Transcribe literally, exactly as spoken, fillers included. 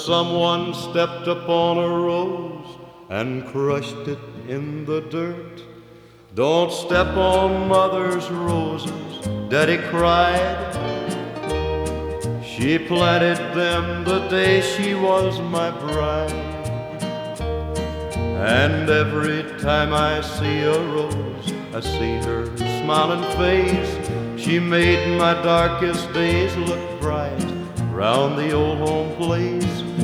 Someone stepped upon a rose and crushed it in the dirt. Don't step on mother's roses, Daddy cried. She planted them the day she was my bride. And every time I see a rose, I see her smiling face. She made my darkest days look bright round the old home place.